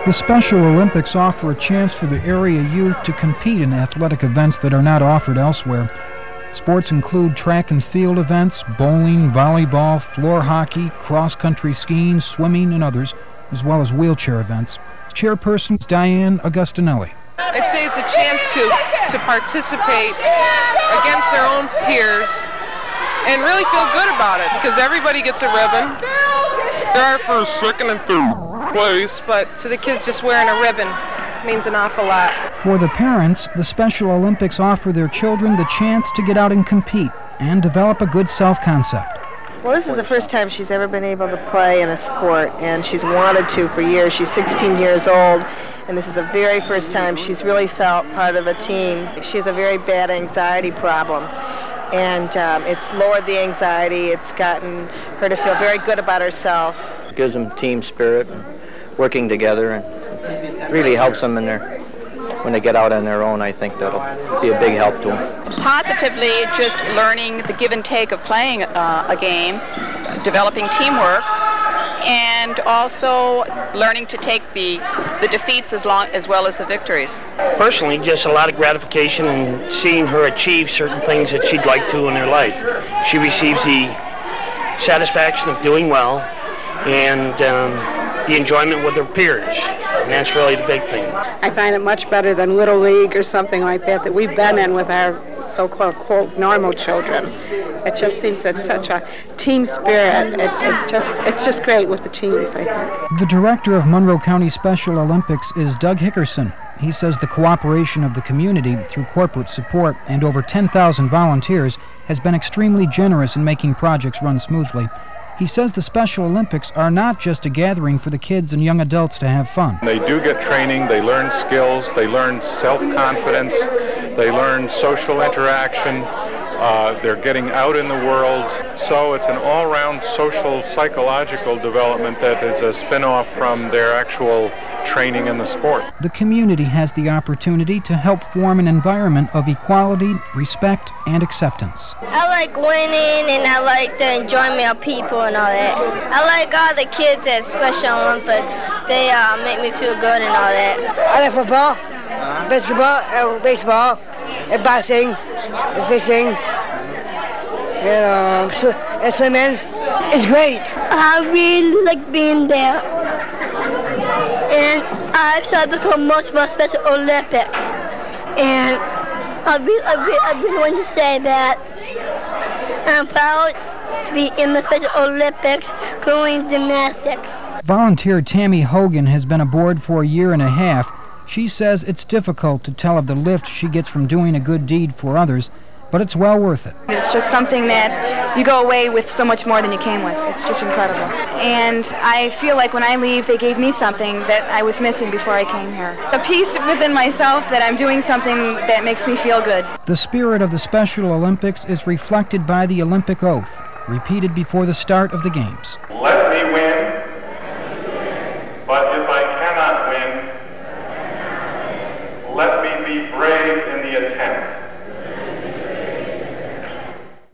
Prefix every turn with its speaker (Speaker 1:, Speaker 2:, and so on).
Speaker 1: The Special Olympics offer a chance for the area youth to compete in athletic events that are not offered elsewhere. Sports include track and field events, bowling, volleyball, floor hockey, cross-country skiing, swimming, and others, as well as wheelchair events. Chairperson Diane Augustinelli.
Speaker 2: I'd say it's a chance to participate against their own peers and really feel good about it, because everybody gets a ribbon. There are first, second, and third place, but to the kids, just wearing a ribbon means an awful lot.
Speaker 1: For the parents, the Special Olympics offer their children the chance to get out and compete and develop a good self-concept.
Speaker 3: Well, this is the first time she's ever been able to play in a sport, and she's wanted to for years. She's 16 years old, and this is the very first time she's really felt part of a team. She has a very bad anxiety problem, and it's lowered the anxiety. It's gotten her to feel very good about herself.
Speaker 4: It gives them team spirit and working together, and it really helps them when they get out on their own. I think that'll be a big help to them.
Speaker 5: Positively, just learning the give and take of playing a game, developing teamwork, and also learning to take the defeats as well as the victories.
Speaker 6: Personally, just a lot of gratification in seeing her achieve certain things that she'd like to in her life. She receives the satisfaction of doing well and the enjoyment with her peers, and that's really the big thing.
Speaker 7: I find it much better than Little League or something like that we've been in with our so-called, quote, normal children. It just seems that such a team spirit. It's just great with the teams, I think.
Speaker 1: The director of Monroe County Special Olympics is Doug Hickerson. He says the cooperation of the community through corporate support and over 10,000 volunteers has been extremely generous in making projects run smoothly. He says the Special Olympics are not just a gathering for the kids and young adults to have fun.
Speaker 8: They do get training, they learn skills, they learn self-confidence, they learn social interaction, they're getting out in the world. So it's an all-round social, psychological development that is a spin-off from their actual training in the sport.
Speaker 1: The community has the opportunity to help form an environment of equality, respect, and acceptance.
Speaker 9: I like winning, and I like the enjoyment of people and all that. I like all the kids at Special Olympics. They make me feel good and all that.
Speaker 10: I like football, basketball, baseball, and boxing, and fishing, and swimming. It's great.
Speaker 9: I really like being there. And I've tried to become most of our Special Olympics. And I really want to say that I'm proud to be in the Special Olympics doing gymnastics.
Speaker 1: Volunteer Tammy Hogan has been aboard for a year and a half. She says it's difficult to tell of the lift she gets from doing a good deed for others, but it's well worth it.
Speaker 11: It's just something that you go away with so much more than you came with. It's just incredible. And I feel like when I leave, they gave me something that I was missing before I came here. A peace within myself that I'm doing something that makes me feel good.
Speaker 1: The spirit of the Special Olympics is reflected by the Olympic oath, repeated before the start of the Games.
Speaker 8: Let me win